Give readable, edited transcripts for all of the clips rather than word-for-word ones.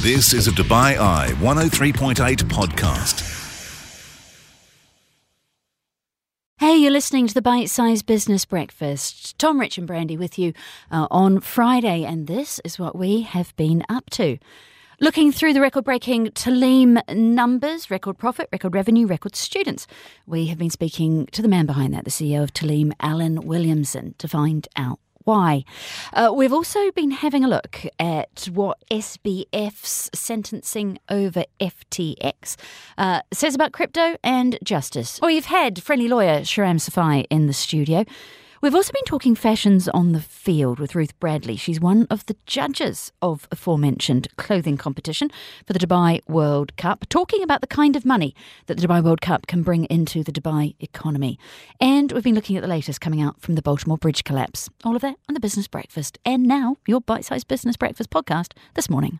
This is a Dubai Eye 103.8 podcast. Hey, you're listening to the Bite Size Business Breakfast. Tom, Rich and Brandy with you on Friday, and this is what we have been up to. Looking through the record-breaking Talim numbers, record profit, record revenue, record students. We have been speaking to the man behind that, the CEO of Talim, Alan Williamson, to find out why. We've also been having a look at what SBF's sentencing over FTX says about crypto and justice. We've had friendly lawyer Shahram Safai in the studio. We've also been talking fashions on the field with Ruth Bradley. She's one of the judges of aforementioned clothing competition for the Dubai World Cup, talking about the kind of money that the Dubai World Cup can bring into the Dubai economy. And we've been looking at the latest coming out from the Baltimore Bridge collapse. All of that on the Business Breakfast. And now, your bite-sized Business Breakfast podcast this morning.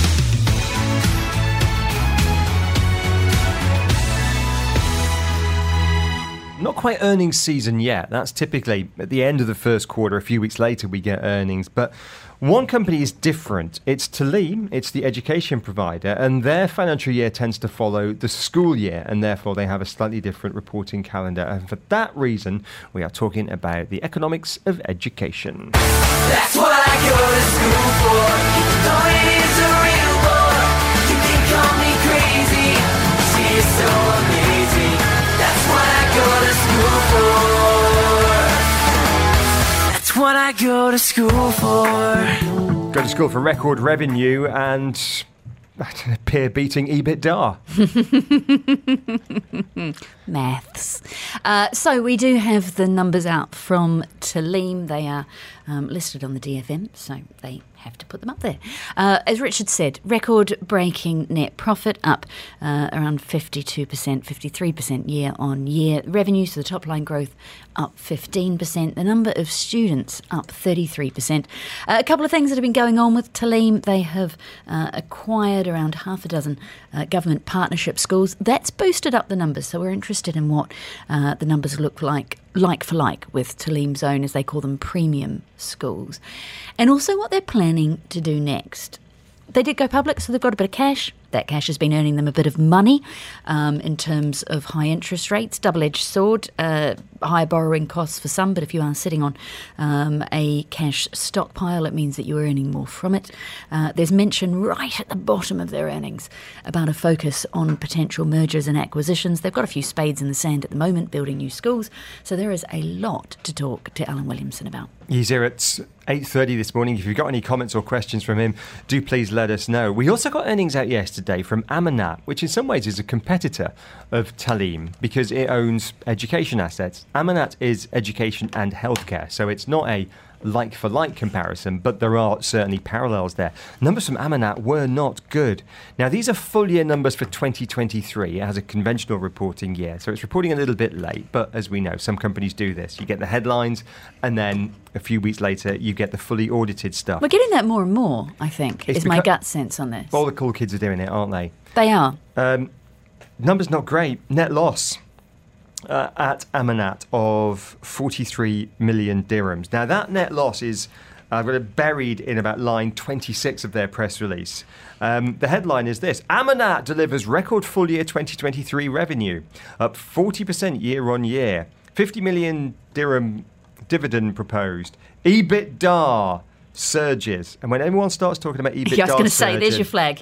Not quite earnings season yet. That's typically at the end of the first quarter. A few weeks later, we get earnings. But one company is different. It's Talim. It's the education provider. And their financial year tends to follow the school year. And therefore, they have a slightly different reporting calendar. And for that reason, we are talking about the economics of education. That's what I go to school for. Though it is a real war. You can call me crazy. She is so amazing. That's what I go to school for. That's what I go to school for. Go to school for record revenue and peer-beating EBITDA. Maths. So we do have the numbers out from Talim. They are listed on the DFM, so they have to put them up there. As Richard said, record-breaking net profit up around 52%, 53% year on year. Revenue, so the top line growth, up 15%. The number of students up 33%. A couple of things that have been going on with Talim. They have acquired around half a dozen government partnership schools. That's boosted up the numbers, so we're interested in what the numbers look like for like with Talim's own, as they call them, premium schools. And also what they're planning to do next. They did go public, so they've got a bit of cash. That cash has been earning them a bit of money in terms of high interest rates, double-edged sword, higher borrowing costs for some, but if you are sitting on a cash stockpile, it means that you're earning more from it. There's mention right at the bottom of their earnings about a focus on potential mergers and acquisitions. They've got a few spades in the sand at the moment, building new schools, so there is a lot to talk to Alan Williamson about. He's here at 8:30 this morning. If you've got any comments or questions from him, do please let us know. We also got earnings out yesterday from Amanat, which in some ways is a competitor of Talim because it owns education assets. Amanat is education and healthcare, so it's not a like-for-like comparison, but there are certainly parallels there. Numbers from Amanat were not good. Now, these are full-year numbers for 2023. It has a conventional reporting year, so it's reporting a little bit late, but as we know, some companies do this. You get the headlines, and then a few weeks later, you get the fully audited stuff. We're getting that more and more, I think, is my gut sense on this. All the cool kids are doing it, aren't they? They are. Numbers not great. Net loss at Amanat of 43 million dirhams. Now, that net loss is buried in about line 26 of their press release. The headline is this: Amanat delivers record full year 2023 revenue, up 40% year on year. 50 million dirham dividend proposed. EBITDA surges. And when everyone starts talking about EBITDA, I was going to say, there's your flag.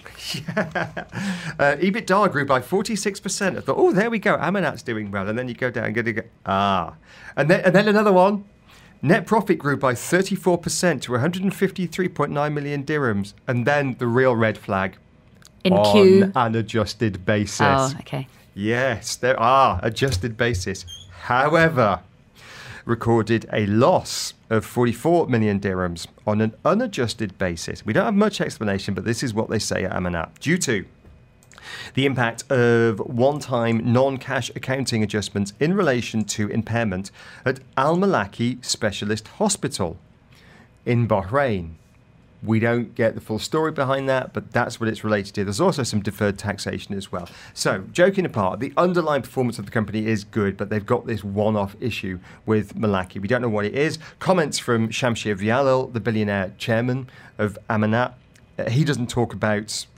EBITDA grew by 46%. I thought, oh, there we go. Amanat's doing well. And then you go down and go, And then another one. Net profit grew by 34% to 153.9 million dirhams. And then the real red flag. On an adjusted basis. Oh, okay. Yes, there are adjusted basis. However, recorded a loss of 44 million dirhams on an unadjusted basis. We don't have much explanation, but this is what they say at Amanat. Due to the impact of one-time non-cash accounting adjustments in relation to impairment at Al Malaki Specialist Hospital in Bahrain. We don't get the full story behind that, but that's what it's related to. There's also some deferred taxation as well. So, joking apart, the underlying performance of the company is good, but they've got this one-off issue with Malaki. We don't know what it is. Comments from Shamshir Vyalil, the billionaire chairman of Amanat. He doesn't talk about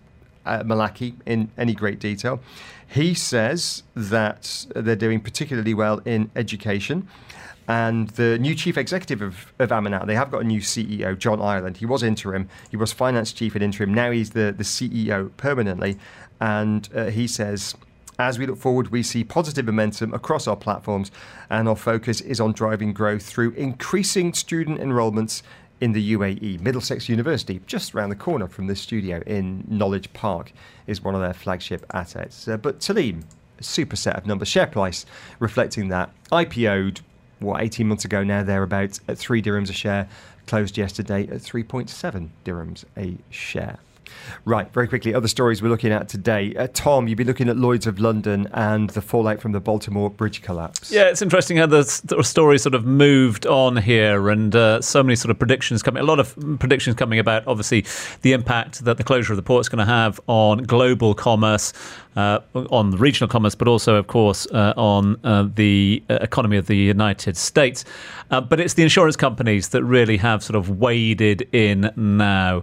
Malaki in any great detail. He says that they're doing particularly well in education. And the new chief executive of Amanat, they have got a new CEO, John Ireland. He was interim. He was finance chief in interim. Now he's the CEO permanently. And he says, as we look forward, we see positive momentum across our platforms, and our focus is on driving growth through increasing student enrolments in the UAE. Middlesex University, just around the corner from this studio in Knowledge Park, is one of their flagship assets. But Talim, a super set of numbers. Share price reflecting that. IPO'd, 18 months ago now, thereabouts, at 3 dirhams a share. Closed yesterday at 3.7 dirhams a share. Right, very quickly, other stories we're looking at today. Tom, you've been looking at Lloyd's of London and the fallout from the Baltimore bridge collapse. Yeah, it's interesting how the story sort of moved on here, and so many sort of predictions coming. A lot of predictions coming about, obviously, the impact that the closure of the port is going to have on global commerce, on the regional commerce, but also, of course, on the economy of the United States. But it's the insurance companies that really have sort of waded in now.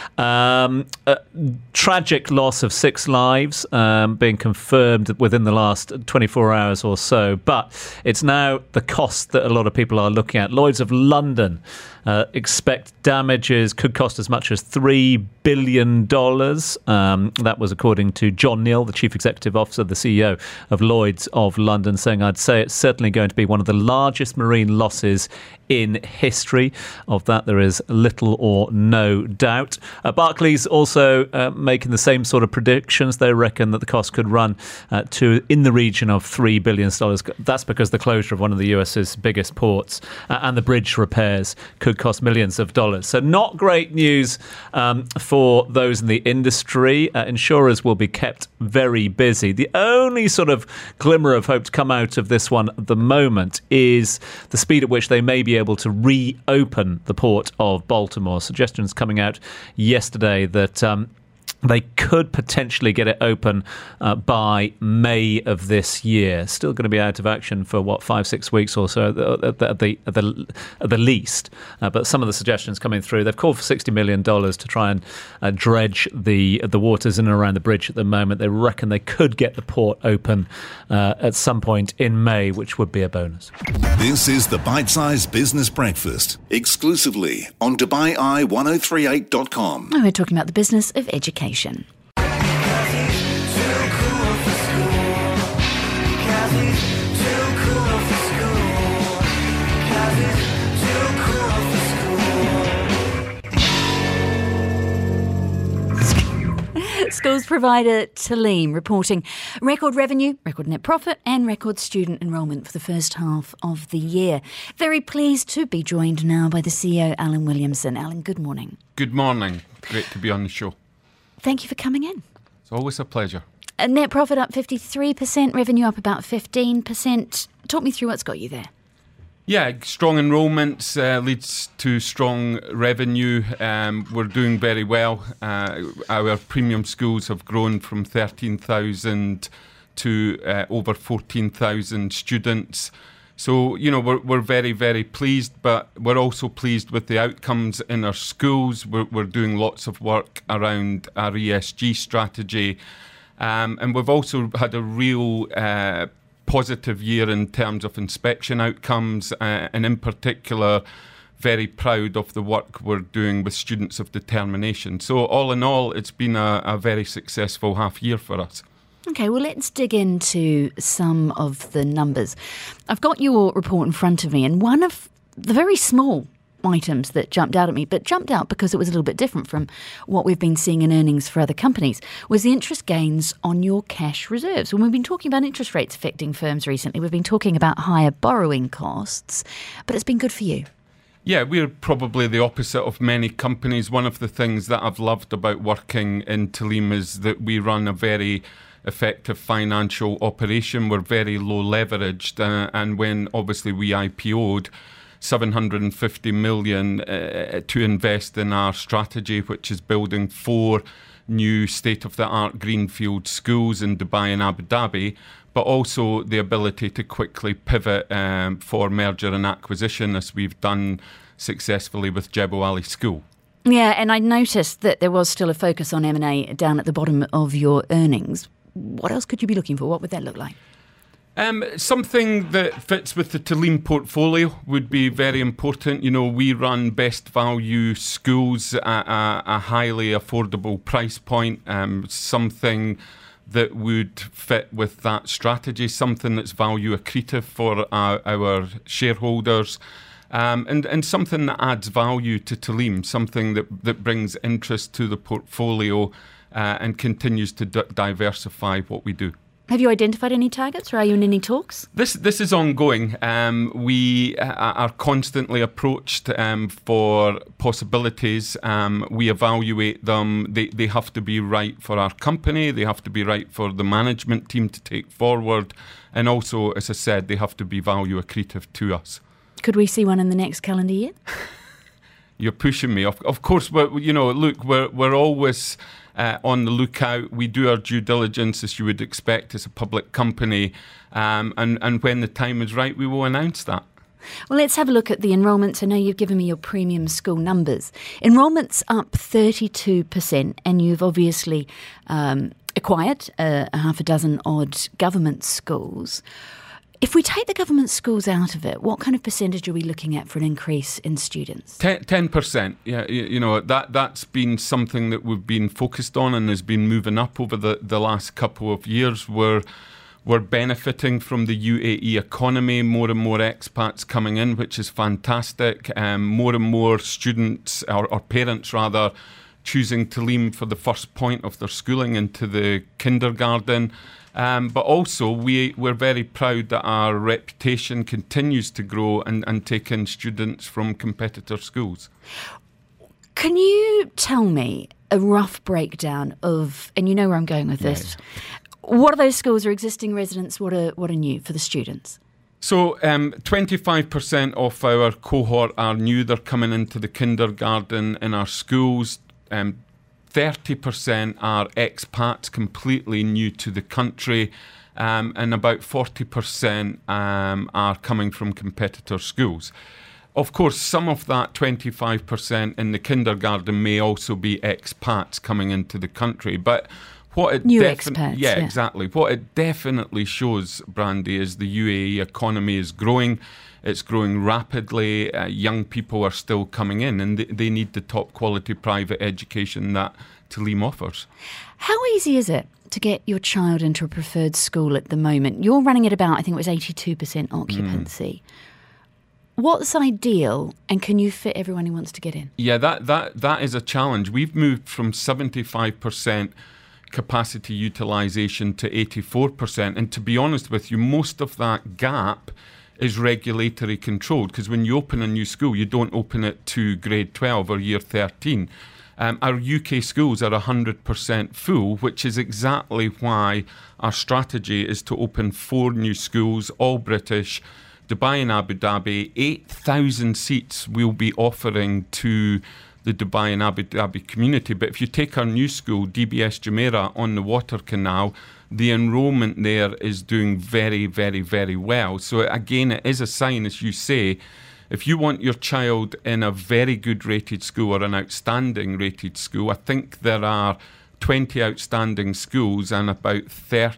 Tragic loss of 6 lives being confirmed within the last 24 hours or so. But it's now the cost that a lot of people are looking at. Lloyd's of London expect damages could cost as much as $3 billion. That was according to John Neal, the Chief Executive Officer, the CEO of Lloyd's of London, saying, I'd say it's certainly going to be one of the largest marine losses in history. Of that, there is little or no doubt. Barclays also making the same sort of predictions. They reckon that the cost could run to in the region of $3 billion. That's because the closure of one of the US's biggest ports and the bridge repairs could cost millions of dollars. So not great news for those in the industry. Insurers will be kept very busy. The only sort of glimmer of hope to come out of this one at the moment is the speed at which they may be able to reopen the port of Baltimore. Suggestions coming out yesterday that they could potentially get it open by May of this year. Still going to be out of action for 5-6 weeks or so at the least. But some of the suggestions coming through, they've called for $60 million to try and dredge the waters in and around the bridge at the moment. They reckon they could get the port open at some point in May, which would be a bonus. This is the Bite Size Business Breakfast, exclusively on DubaiEye1038.com. We're talking about the business of education. Schools provider Talim reporting record revenue, record net profit and record student enrolment for the first half of the year. Very pleased to be joined now by the CEO, Alan Williamson. Alan, good morning. Good morning. Great to be on the show. Thank you for coming in. It's always a pleasure. Net profit up 53%, revenue up about 15%. Talk me through what's got you there. Yeah, strong enrolments leads to strong revenue. We're doing very well. Our premium schools have grown from 13,000 to over 14,000 students. So, you know, we're very, very pleased, but we're also pleased with the outcomes in our schools. We're doing lots of work around our ESG strategy. And we've also had a real positive year in terms of inspection outcomes, and in particular, very proud of the work we're doing with students of determination. So all in all, it's been a very successful half year for us. Okay, well, let's dig into some of the numbers. I've got your report in front of me, and one of the very small items that jumped out at me, but jumped out because it was a little bit different from what we've been seeing in earnings for other companies, was the interest gains on your cash reserves. When we've been talking about interest rates affecting firms recently, we've been talking about higher borrowing costs, but it's been good for you. Yeah, we're probably the opposite of many companies. One of the things that I've loved about working in Talim is that we run a very effective financial operation. We're very low leveraged, and when obviously we IPO'd, 750 million to invest in our strategy, which is building 4 new state-of-the-art greenfield schools in Dubai and Abu Dhabi, but also the ability to quickly pivot for merger and acquisition, as we've done successfully with Jebel Ali School. Yeah, and I noticed that there was still a focus on M&A down at the bottom of your earnings. What else could you be looking for? What would that look like? Something that fits with the Talim portfolio would be very important. You know, we run best value schools at a highly affordable price point. Something that would fit with that strategy, something that's value accretive for our shareholders. And something that adds value to Talim, something that brings interest to the portfolio and continues to diversify what we do. Have you identified any targets, or are you in any talks? This is ongoing. We are constantly approached for possibilities. We evaluate them. They have to be right for our company. They have to be right for the management team to take forward. And also, as I said, they have to be value accretive to us. Could we see one in the next calendar year? You're pushing me. Of course, we're always on the lookout. We do our due diligence, as you would expect, as a public company. And when the time is right, we will announce that. Well, let's have a look at the enrolments. I know you've given me your premium school numbers. Enrolment's up 32%, and you've obviously acquired a half a dozen odd government schools. If we take the government schools out of it, what kind of percentage are we looking at for an increase in students? 10%. Yeah, you know, that's been something that we've been focused on and has been moving up over the last couple of years. We're benefiting from the UAE economy, more and more expats coming in, which is fantastic. More and more students, or parents rather, choosing Talim for the first point of their schooling into the kindergarten. But also, we're very proud that our reputation continues to grow and take in students from competitor schools. Can you tell me a rough breakdown of, and you know where I'm going with this, what are those schools? Are existing residents? What are new for the students? So 25% of our cohort are new. They're coming into the kindergarten in our schools. 30% are expats completely new to the country, and about 40% are coming from competitor schools. Of course, some of that 25% in the kindergarten may also be expats coming into the country, but what it new expats. Yeah, exactly. What it definitely shows, Brandy, is the UAE economy is growing. It's growing rapidly. Young people are still coming in, and they need the top quality private education that Talim offers. How easy is it to get your child into a preferred school at the moment? You're running at about, I think it was 82% occupancy. What's ideal, and can you fit everyone who wants to get in? Yeah, that is a challenge. We've moved from 75% capacity utilisation to 84%, and to be honest with you, most of that gap is regulatory controlled, because when you open a new school, you don't open it to grade 12 or year 13. Our UK schools are 100% full, which is exactly why our strategy is to open 4 new schools, all British, Dubai and Abu Dhabi. 8,000 seats we'll be offering to the Dubai and Abu Dhabi community. But if you take our new school, DBS Jumeirah, on the Water Canal, the enrolment there is doing very, very, very well. So again, it is a sign, as you say, if you want your child in a very good rated school or an outstanding rated school, I think there are 20 outstanding schools and about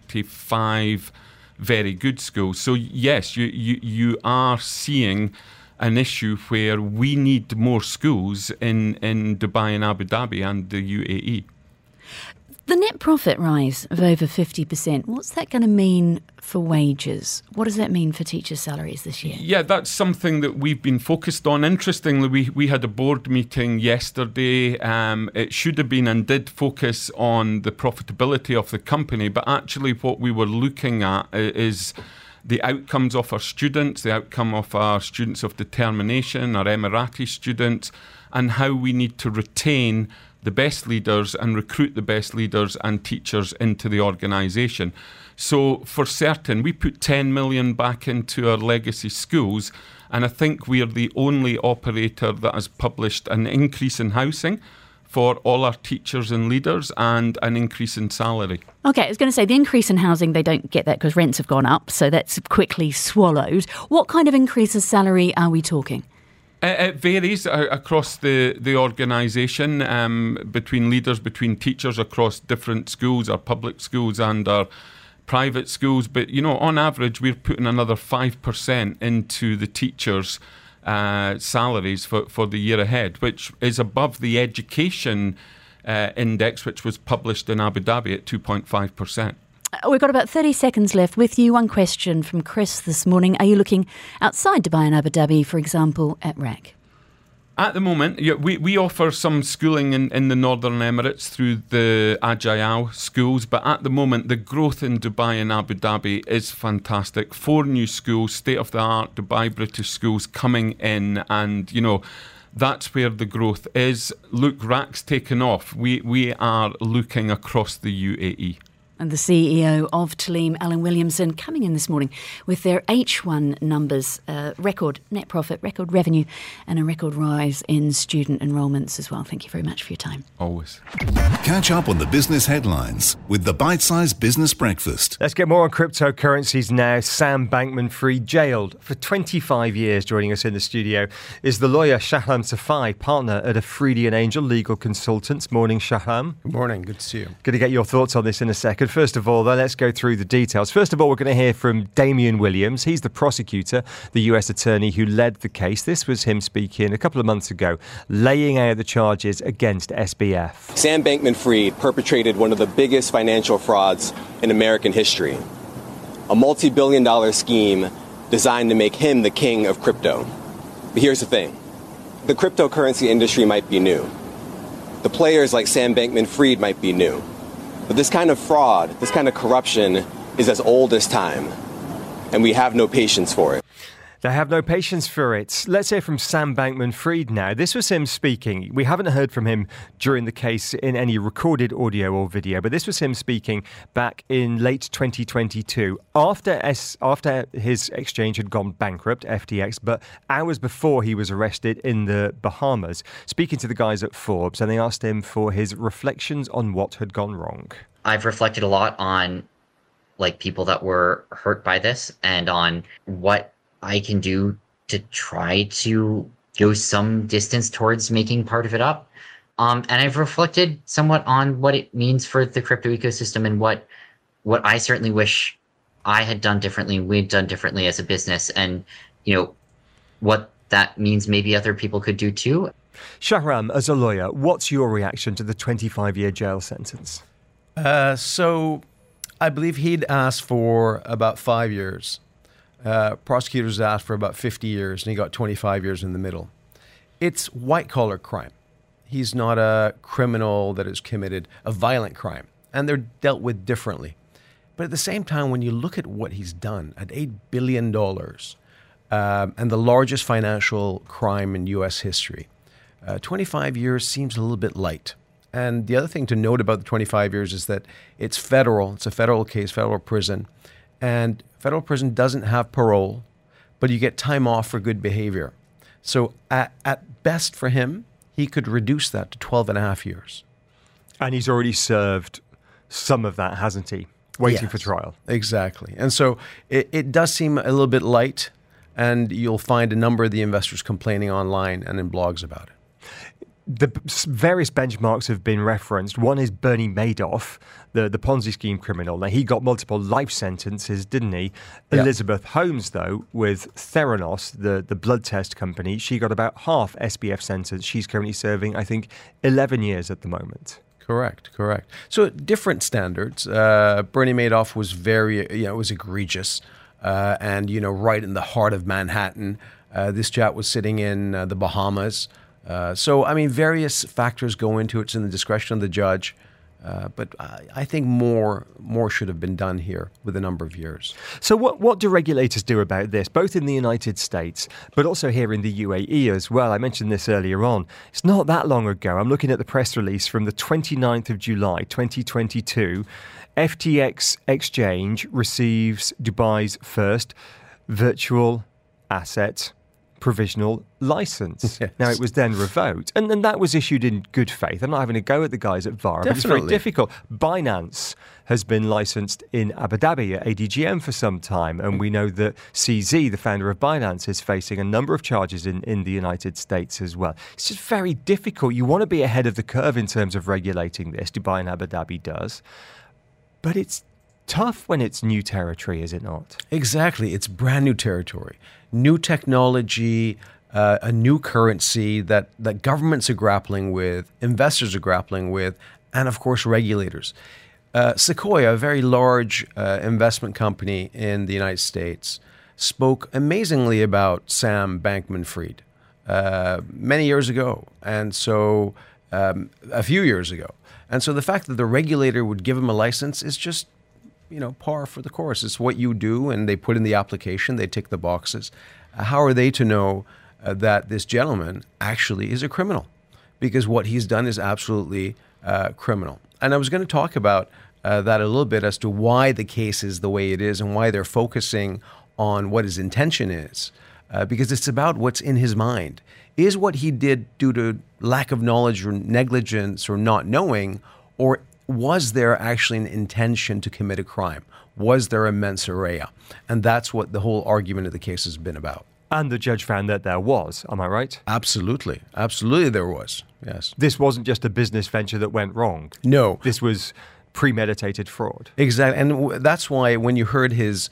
35 very good schools. So yes, you are seeing an issue where we need more schools in Dubai and Abu Dhabi and the UAE. The net profit rise of over 50%, what's that going to mean for wages? What does that mean for teachers' salaries this year? Yeah, that's something that we've been focused on. Interestingly, we had a board meeting yesterday. It should have been and did focus on the profitability of the company, but actually what we were looking at is the outcomes of our students, the outcome of our students of determination, our Emirati students, and how we need to retain the best leaders and recruit the best leaders and teachers into the organisation. So for certain, we put 10 million back into our legacy schools, and I think we are the only operator that has published an increase in housing for all our teachers and leaders and an increase in salary. Okay, I was going to say the increase in housing, they don't get that because rents have gone up, so that's quickly swallowed. What kind of increase in salary are we talking? It varies across the organisation, between leaders, between teachers across different schools, our public schools and our private schools. But, on average, we're putting another 5% into the teachers' salaries for the year ahead, which is above the education index, which was published in Abu Dhabi at 2.5%. We've got about 30 seconds left. With you, one question from Chris this morning. Are you looking outside Dubai and Abu Dhabi, for example, at RAC? At the moment, we offer some schooling in the Northern Emirates through the Ajayal schools, but at the moment, the growth in Dubai and Abu Dhabi is fantastic. 4 new schools, state-of-the-art Dubai British schools coming in, and, that's where the growth is. Look, RAC's taken off. We are looking across the UAE. And the CEO of Talim, Alan Williamson, coming in this morning with their H1 numbers, record net profit, record revenue, and a record rise in student enrolments as well. Thank you very much for your time. Always. Catch up on the business headlines with the Bite Size Business Breakfast. Let's get more on cryptocurrencies now. Sam Bankman-Fried, jailed for 25 years. Joining us in the studio is the lawyer Shahram Safai, partner at Afridi & Angel Legal Consultants. Morning, Shahram. Good morning. Good to see you. Going to get your thoughts on this in a second. First of all, though, let's go through the details. First of all, we're going to hear from Damian Williams. He's the prosecutor, the US attorney who led the case. This was him speaking a couple of months ago, laying out the charges against SBF. Sam Bankman-Fried perpetrated one of the biggest financial frauds in American history. A multi-billion-dollar scheme designed to make him the king of crypto. But here's the thing. The cryptocurrency industry might be new. The players like Sam Bankman-Fried might be new. But this kind of fraud, this kind of corruption is as old as time, and we have no patience for it. They have no patience for it. Let's hear from Sam Bankman-Fried now. This was him speaking. We haven't heard from him during the case in any recorded audio or video, but this was him speaking back in late 2022 after his exchange had gone bankrupt, FTX, but hours before he was arrested in the Bahamas, speaking to the guys at Forbes, and they asked him for his reflections on what had gone wrong. I've reflected a lot on people that were hurt by this and on what I can do to try to go some distance towards making part of it up. And I've reflected somewhat on what it means for the crypto ecosystem and what I certainly wish I had done differently, we'd done differently as a business, and, what that means maybe other people could do too. Shahram, as a lawyer, what's your reaction to the 25-year jail sentence? So I believe he'd asked for about 5 years. Prosecutors asked for about 50 years, and he got 25 years in the middle. It's white-collar crime. He's not a criminal that has committed a violent crime, and they're dealt with differently. But at the same time, when you look at what he's done at $8 billion, and the largest financial crime in U.S. history, 25 years seems a little bit light. And the other thing to note about the 25 years is that it's federal. It's a federal case, federal prison. And federal prison doesn't have parole, but you get time off for good behavior. So at best for him, he could reduce that to 12 and a half years. And he's already served some of that, hasn't he? Waiting for trial. Exactly. And so it does seem a little bit light, and you'll find a number of the investors complaining online and in blogs about it. The various benchmarks have been referenced. One is Bernie Madoff, the Ponzi scheme criminal. Now, he got multiple life sentences, didn't he? Yep. Elizabeth Holmes, though, with Theranos, the blood test company, she got about half SBF sentence. She's currently serving, I think, 11 years at the moment. Correct. So different standards. Bernie Madoff was it was egregious, and right in the heart of Manhattan. This chap was sitting in the Bahamas. So, various factors go into it. It's in the discretion of the judge. But I think more should have been done here with a number of years. So what do regulators do about this, both in the United States, but also here in the UAE as well? I mentioned this earlier on. It's not that long ago. I'm looking at the press release from the 29th of July, 2022. FTX Exchange receives Dubai's first virtual asset provisional license. Yes. Now, it was then revoked, and that was issued in good faith. I'm not having a go at the guys at VARA, but it's very Definitely. difficult. Binance has been licensed in Abu Dhabi at ADGM for some time, and we know that CZ, the founder of Binance, is facing a number of charges in the United States as well. It's just very difficult. You want to be ahead of the curve in terms of regulating this. Dubai and Abu Dhabi does. But it's tough when it's new territory, is it not? Exactly. It's brand new territory, new technology, a new currency that governments are grappling with, investors are grappling with, and of course, regulators. Sequoia, a very large investment company in the United States, spoke amazingly about Sam Bankman-Fried many years ago, and so a few years ago. And so the fact that the regulator would give him a license is just, par for the course. It's what you do, and they put in the application, they tick the boxes. How are they to know that this gentleman actually is a criminal? Because what he's done is absolutely criminal. And I was going to talk about that a little bit as to why the case is the way it is and why they're focusing on what his intention is. Because it's about what's in his mind. Is what he did due to lack of knowledge or negligence or not knowing, or was there actually an intention to commit a crime? Was there a mens rea? And that's what the whole argument of the case has been about. And the judge found that there was, am I right? Absolutely. Absolutely there was, yes. This wasn't just a business venture that went wrong. No. This was premeditated fraud. Exactly. And that's why when you heard his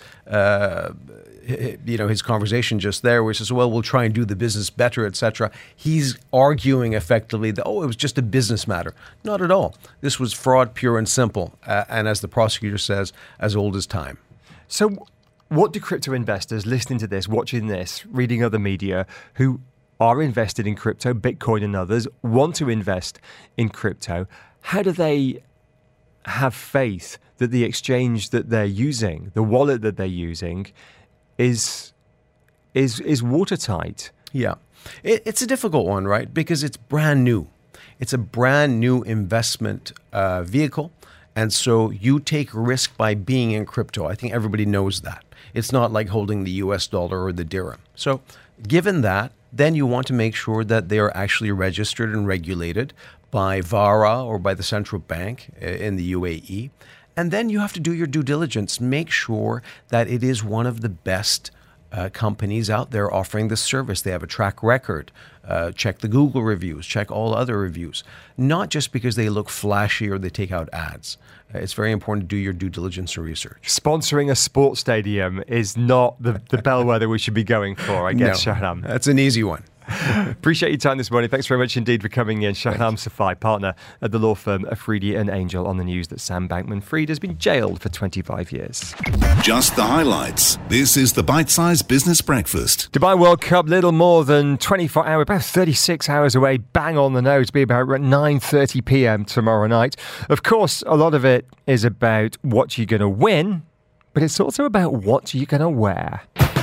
conversation just there, where he says, well, we'll try and do the business better, etc. He's arguing effectively that, it was just a business matter. Not at all. This was fraud, pure and simple. And as the prosecutor says, as old as time. So what do crypto investors listening to this, watching this, reading other media, who are invested in crypto, Bitcoin and others, want to invest in crypto, how do they have faith that the exchange that they're using, the wallet that they're using, is watertight? Yeah. It's a difficult one, right? Because it's brand new. It's a brand new investment vehicle. And so you take risk by being in crypto. I think everybody knows that. It's not like holding the US dollar or the dirham. So given that, then you want to make sure that they are actually registered and regulated by VARA or by the central bank in the UAE. And then you have to do your due diligence. Make sure that it is one of the best companies out there offering this service. They have a track record. Check the Google reviews. Check all other reviews. Not just because they look flashy or they take out ads. It's very important to do your due diligence and research. Sponsoring a sports stadium is not the bellwether we should be going for, I guess, No, Shahnam. that's an easy one. Appreciate your time this morning. Thanks very much indeed for coming in. Shahnam Safai, partner at the law firm Afridi and Angel, on the news that Sam Bankman-Fried has been jailed for 25 years. Just the highlights. This is the Bite Size Business Breakfast. Dubai World Cup, little more than 24 hours, about 36 hours away, bang on the nose, be about 9:30 p.m. tomorrow night. Of course, a lot of it is about what you're going to win, but it's also about what you're going to wear.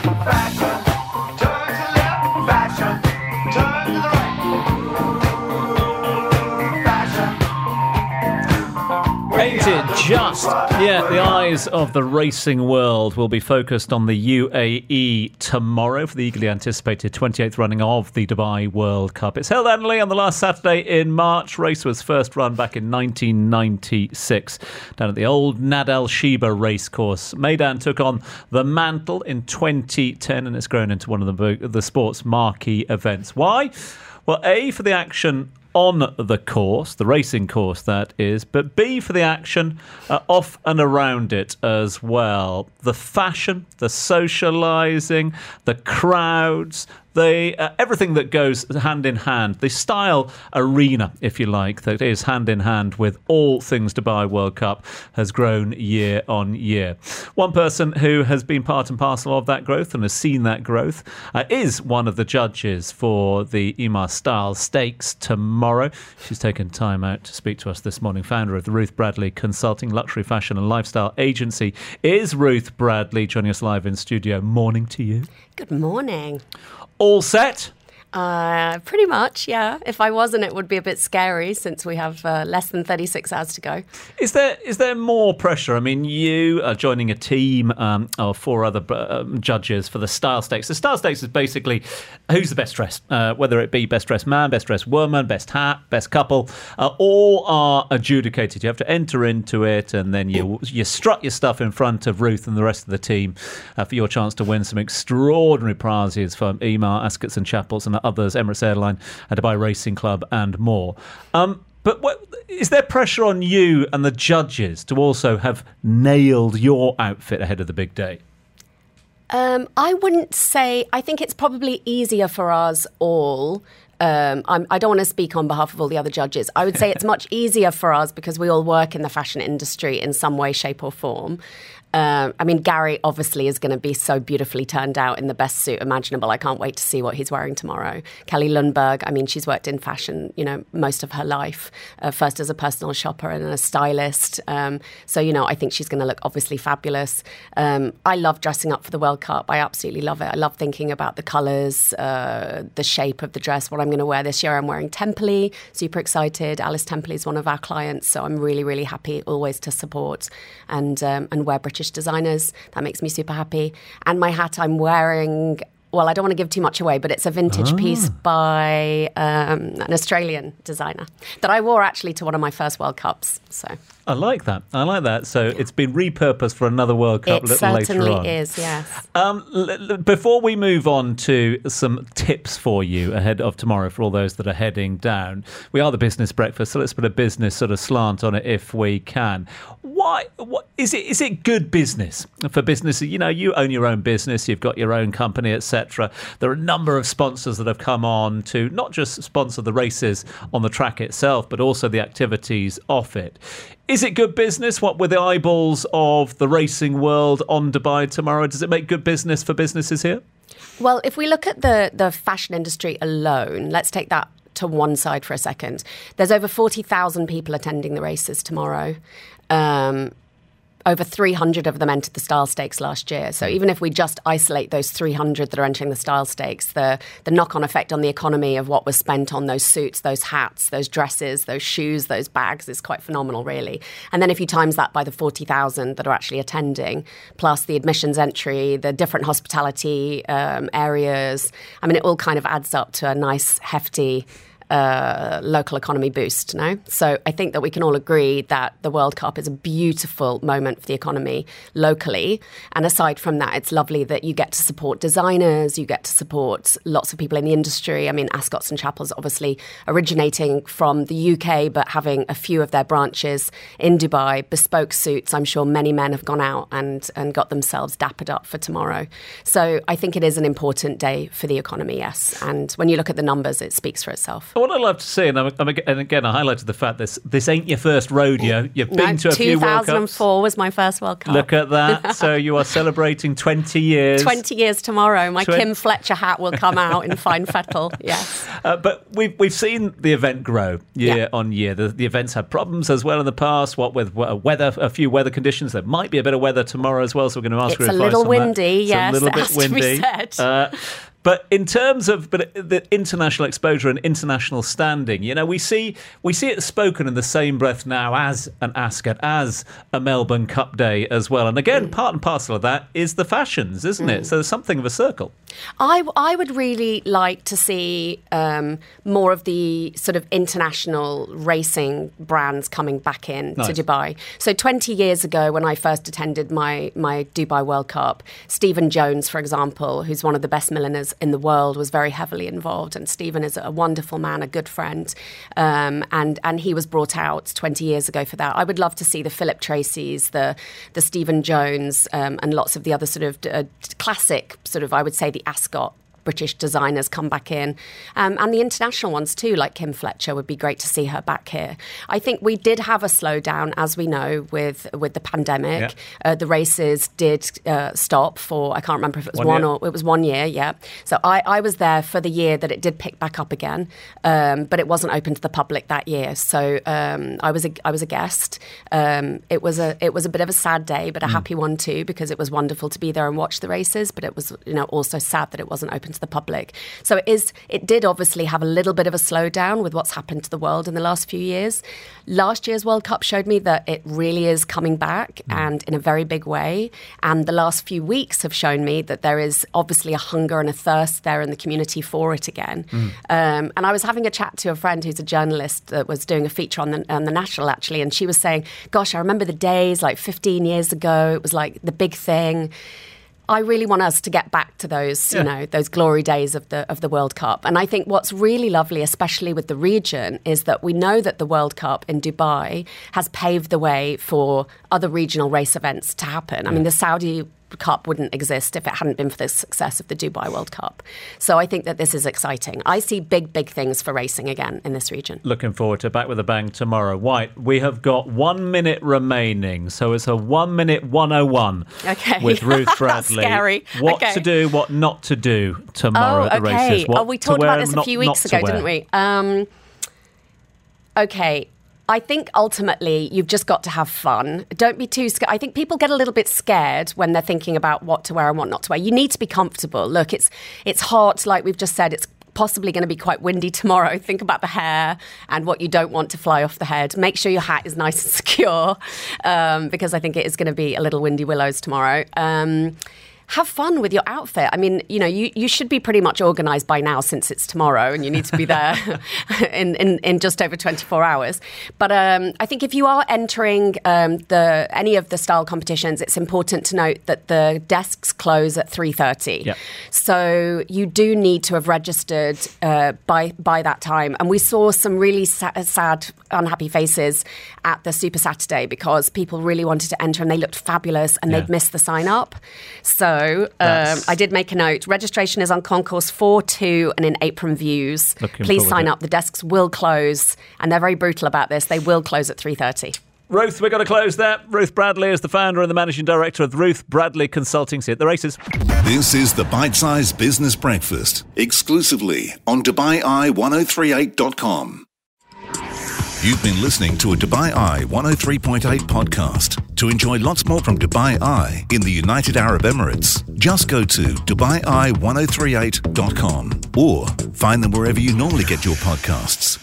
Painted just, the eyes of the racing world will be focused on the UAE tomorrow for the eagerly anticipated 28th running of the Dubai World Cup. It's held annually on the last Saturday in March. Race was first run back in 1996 down at the old Nad Al Sheba racecourse. Meydan took on the mantle in 2010 and it's grown into one of the sport's marquee events. Why? Well, A, for the action on the course, the racing course that is, but B, for the action off and around it as well. The fashion, the socialising, the crowds, everything that goes hand in hand, the style arena, if you like, that is hand in hand with all things Dubai World Cup, has grown year on year. One person who has been part and parcel of that growth and has seen that growth is one of the judges for the Emaar Style Stakes tomorrow. She's taken time out to speak to us this morning. Founder of the Ruth Bradley Consulting, Luxury Fashion and Lifestyle Agency is Ruth Bradley, joining us live in studio. Morning to you. Good morning. All set? Pretty much, yeah. If I wasn't, it would be a bit scary since we have less than 36 hours to go. Is there more pressure? I mean, you are joining a team of 4 other judges for the Style Stakes. The Style Stakes is basically who's the best dressed, whether it be best dressed man, best dressed woman, best hat, best couple. All are adjudicated. You have to enter into it, and then you strut your stuff in front of Ruth and the rest of the team for your chance to win some extraordinary prizes from Emaar, Ascot's and Chapels and others, Emirates Airline, Dubai Racing Club and more. But is there pressure on you and the judges to also have nailed your outfit ahead of the big day? I wouldn't say. I think it's probably easier for us all. I don't want to speak on behalf of all the other judges. I would say it's much easier for us because we all work in the fashion industry in some way, shape or form. I mean, Gary obviously is going to be so beautifully turned out in the best suit imaginable. I can't wait to see what he's wearing tomorrow. Kelly Lundberg, I mean, she's worked in fashion, most of her life, first as a personal shopper and a stylist. So, I think she's going to look obviously fabulous. I love dressing up for the World Cup. I absolutely love it. I love thinking about the colours, the shape of the dress, what I'm going to wear this year. I'm wearing Templey, super excited. Alice Templey is one of our clients, so I'm really, really happy always to support and wear British designers. That makes me super happy. And my hat I'm wearing, well, I don't want to give too much away, but it's a vintage piece by an Australian designer that I wore actually to one of my first World Cups. So I like that. So it's been repurposed for another World Cup a little later on. It certainly is, yes. Before we move on to some tips for you ahead of tomorrow for all those that are heading down, we are the Business Breakfast, so let's put a business sort of slant on it if we can. Why? What is it? Is it good business for businesses? You own your own business, you've got your own company, etc. There are a number of sponsors that have come on to not just sponsor the races on the track itself, but also the activities of it. Is it good business? What with the eyeballs of the racing world on Dubai tomorrow? Does it make good business for businesses here? Well, if we look at the fashion industry alone, let's take that to one side for a second. There's over 40,000 people attending the races tomorrow. Over 300 of them entered the Style Stakes last year. So even if we just isolate those 300 that are entering the Style Stakes, the knock-on effect on the economy of what was spent on those suits, those hats, those dresses, those shoes, those bags is quite phenomenal, really. And then if you times that by the 40,000 that are actually attending, plus the admissions entry, the different hospitality areas, I mean, it all kind of adds up to a nice, hefty local economy boost, no? So I think that we can all agree that the World Cup is a beautiful moment for the economy locally. And aside from that, it's lovely that you get to support designers, you get to support lots of people in the industry. I mean, Ascot's and Chapels obviously originating from the UK, but having a few of their branches in Dubai, bespoke suits. I'm sure many men have gone out and got themselves dappered up for tomorrow. So I think it is an important day for the economy, yes. And when you look at the numbers, it speaks for itself. What I love to see, and again, I highlighted the fact this ain't your first rodeo. You've been to a few World Cups. 2004 was my first World Cup. Look at that. So you are celebrating 20 years. 20 years tomorrow. My Kim Fletcher hat will come out in fine fettle, yes. But we've seen the event grow year on year. The events had problems as well in the past, what with weather, a few weather conditions. There might be a bit of weather tomorrow as well, so we're going to ask your advice on that. It's a little windy, yes. It's a little bit windy. Said. But in terms of the international exposure and international standing, we see it spoken in the same breath now as an Ascot, as a Melbourne Cup Day as well. And again, part and parcel of that is the fashions, isn't it? So there's something of a circle. I would really like to see more of the sort of international racing brands coming back in to Dubai. So 20 years ago, when I first attended my Dubai World Cup, Stephen Jones, for example, who's one of the best milliners in the world, was very heavily involved. And Stephen is a wonderful man, a good friend. And he was brought out 20 years ago for that. I would love to see the Philip Tracy's, the Stephen Jones, and lots of the other sort of classic, sort of, I would say, the Ascot British designers come back in. And the international ones too, like Kim Fletcher, would be great to see her back here. I think we did have a slowdown, as we know, with the pandemic. Yeah. The races did stop for, I can't remember if it was it was 1 year, yeah. So I was there for the year that it did pick back up again, but it wasn't open to the public that year. So I was a guest. It was a bit of a sad day, but a happy one too, because it was wonderful to be there and watch the races, but it was also sad that it wasn't open open to the public. So it did obviously have a little bit of a slowdown with what's happened to the world in the last few years. Last year's World Cup showed me that it really is coming back and in a very big way. And the last few weeks have shown me that there is obviously a hunger and a thirst there in the community for it again. And I was having a chat to a friend who's a journalist that was doing a feature on the National, actually, and she was saying, gosh, I remember the days like 15 years ago, it was like the big thing. I really want us to get back to those, those glory days of the World Cup. And I think what's really lovely, especially with the region, is that we know that the World Cup in Dubai has paved the way for other regional race events to happen. I mean, the Saudi Cup wouldn't exist if it hadn't been for the success of the Dubai World Cup. So I think that this is exciting. I see big things for racing again in this region. Looking forward to Back with a Bang tomorrow. White, we have got 1 minute remaining, so it's a 1 minute 101 with Ruth Bradley. Scary. What to do, what not to do tomorrow at the races. We talked about this a few weeks ago, didn't we? Okay. I think ultimately you've just got to have fun. Don't be too scared. I think people get a little bit scared when they're thinking about what to wear and what not to wear. You need to be comfortable. Look, it's hot, like we've just said. It's possibly going to be quite windy tomorrow. Think about the hair and what you don't want to fly off the head. Make sure your hat is nice and secure because I think it is going to be a little windy willows tomorrow. Have fun with your outfit. I mean, you should be pretty much organised by now since it's tomorrow and you need to be there in just over 24 hours. But I think if you are entering any of the style competitions, it's important to note that the desks close at 3:30. Yep. So you do need to have registered by that time. And we saw some really sad, unhappy faces at the Super Saturday because people really wanted to enter and they looked fabulous and they'd missed the sign up. So I did make a note. Registration is on Concourse 4-2 and in Apron Views. Please sign up. The desks will close, and they're very brutal about this. They will close at 3:30. Ruth, we've got to close that. Ruth Bradley is the founder and the managing director of Ruth Bradley Consulting. See you at the races. This is the Bite Size Business Breakfast, exclusively on DubaiEye1038.com. You've been listening to a Dubai Eye 103.8 podcast. To enjoy lots more from Dubai Eye in the United Arab Emirates, just go to DubaiEye1038.com or find them wherever you normally get your podcasts.